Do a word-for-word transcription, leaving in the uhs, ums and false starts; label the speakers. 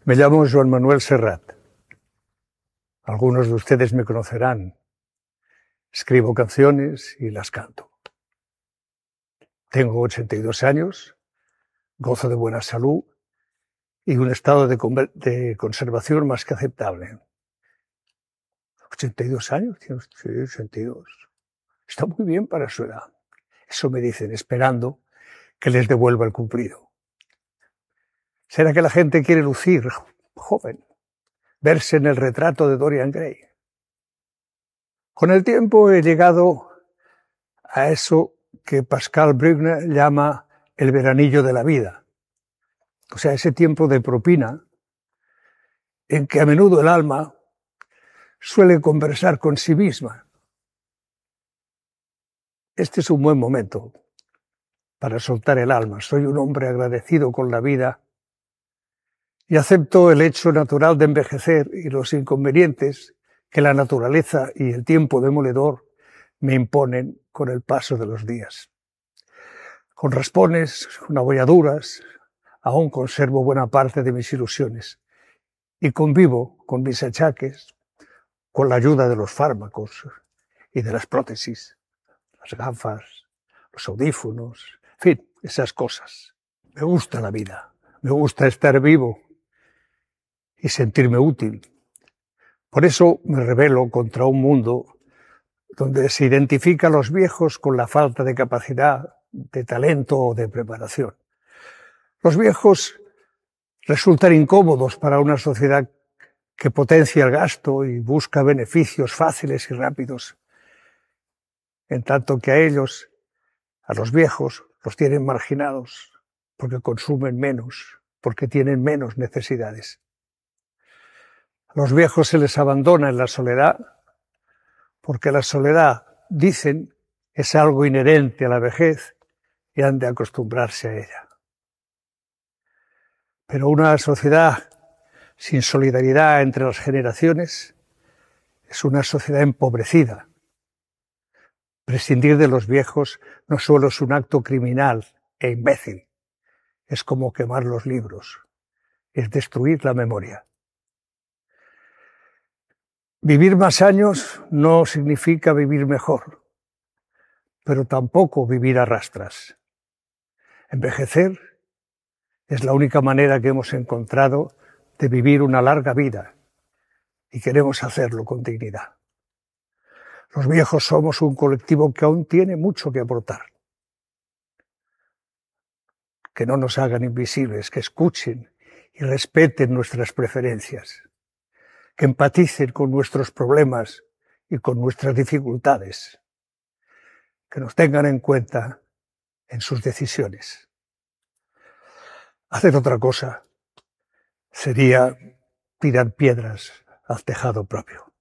Speaker 1: Me llamo Joan Manuel Serrat. Algunos de ustedes me conocerán. Escribo canciones y las canto. Tengo ochenta y dos años, gozo de buena salud y un estado de, de conservación más que aceptable. ¿ochenta y dos años? Sí, ochenta y dos. Está muy bien para su edad. Eso me dicen, esperando que les devuelva el cumplido. ¿Será que la gente quiere lucir joven? Verse en el retrato de Dorian Gray. Con el tiempo he llegado a eso que Pascal Bruckner llama el veranillo de la vida. O sea, ese tiempo de propina en que a menudo el alma suele conversar con sí misma. Este es un buen momento para soltar el alma. Soy un hombre agradecido con la vida y acepto el hecho natural de envejecer y los inconvenientes que la naturaleza y el tiempo demoledor me imponen con el paso de los días. Con raspones, con abolladuras, aún conservo buena parte de mis ilusiones y convivo con mis achaques con la ayuda de los fármacos y de las prótesis, las gafas, los audífonos, en fin, esas cosas. Me gusta la vida, me gusta estar vivo y sentirme útil. Por eso me rebelo contra un mundo donde se identifica a los viejos con la falta de capacidad, de talento o de preparación. Los viejos resultan incómodos para una sociedad que potencia el gasto y busca beneficios fáciles y rápidos, en tanto que a ellos, a los viejos, los tienen marginados porque consumen menos, porque tienen menos necesidades. A los viejos se les abandona en la soledad porque la soledad, dicen, es algo inherente a la vejez y han de acostumbrarse a ella. Pero una sociedad sin solidaridad entre las generaciones es una sociedad empobrecida. Prescindir de los viejos no solo es un acto criminal e imbécil, es como quemar los libros, es destruir la memoria. Vivir más años no significa vivir mejor, pero tampoco vivir a rastras. Envejecer es la única manera que hemos encontrado de vivir una larga vida y queremos hacerlo con dignidad. Los viejos somos un colectivo que aún tiene mucho que aportar. Que no nos hagan invisibles, que escuchen y respeten nuestras preferencias, que empaticen con nuestros problemas y con nuestras dificultades, que nos tengan en cuenta en sus decisiones. Hacer otra cosa sería tirar piedras al tejado propio.